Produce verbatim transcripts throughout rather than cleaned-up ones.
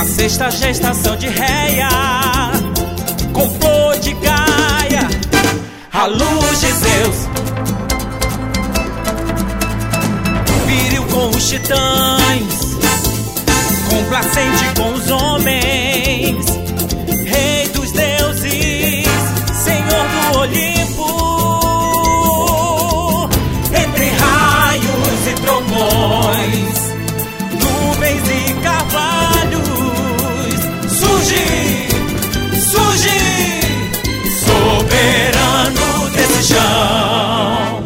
na sexta gestação de réia, com flor de Gaia, a luz de Zeus, viril com os titãs, complacente com os homens, rei dos deuses, senhor do Olimpo, entre raios e trovões, nuvens e carvalhos, surge, surge, soberano desse chão.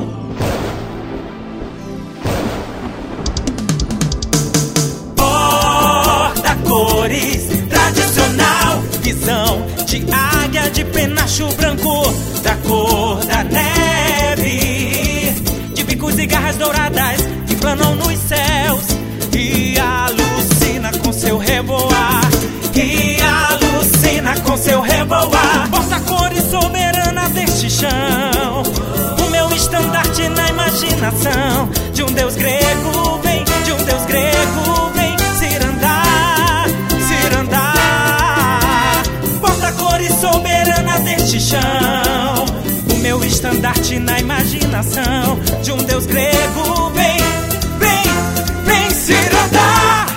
Porta-cores, tradicional visão de águia de penacho branco, da cor da neve, de bicos e garras douradas que planam nos céus e alucina com seu revoar, e alucina com seu revoar. Porta-cores, soberana deste chão, o meu estandarte na imaginação de um deus grego, vem, de um deus grego, vem, cirandar, cirandar. Porta-cores, soberana deste chão, o meu estandarte na imaginação de um deus grego, vem, vem, vem, cirandar.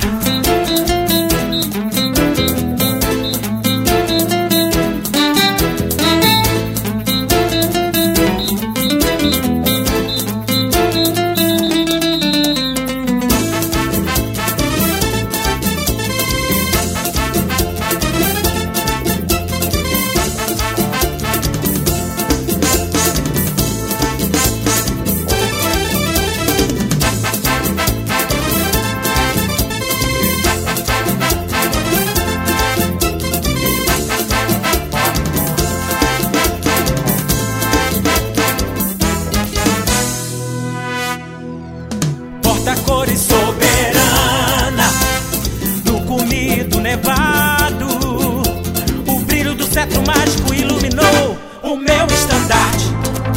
Porta-cores, soberana do comido nevado, o brilho do cetro mágico iluminou o meu estandarte.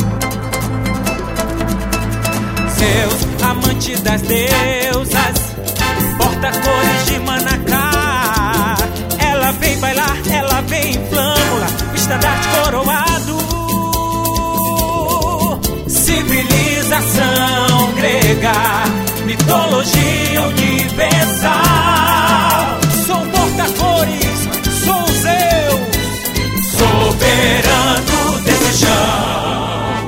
Zeus, amante das deusas, porta-cores de Manacá, ela vem bailar, ela vem em flâmula, o estandarte coroado. Civilização grega, mitologia universal. Sou porta-cores, sou Zeus, soberano desse chão.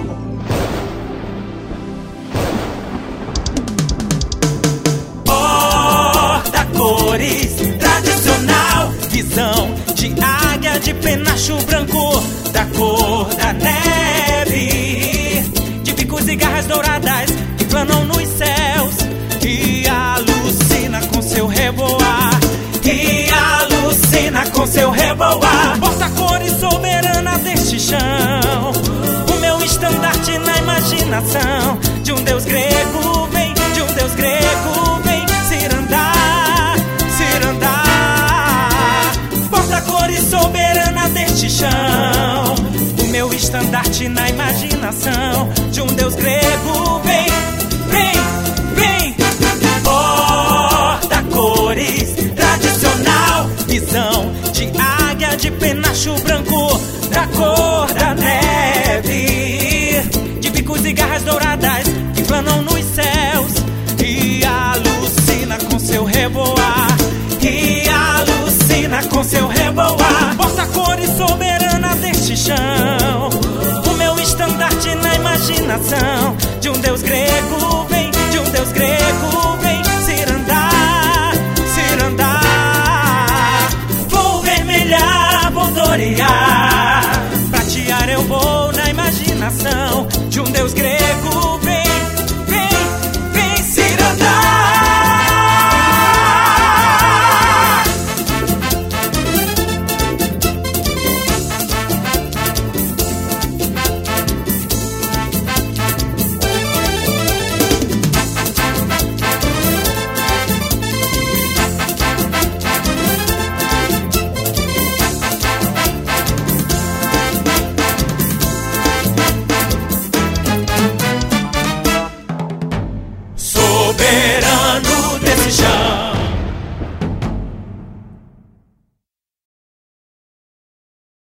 Porta-cores, tradicional visão de águia de penacho branco, da cor da neve, de bicos e garras douradas que planam nos céus e alucina com seu revoar, e alucina com seu revoar. Porta-cores, soberana deste chão, o meu estandarte na imaginação de um deus grego, vem, de um deus grego, vem, cirandar, cirandar. Porta-cores, soberana deste chão, o meu estandarte na imaginação de um deus grego, vem, vem, vem. Porta-cores, tradicional visão de águia de penacho branco, da cor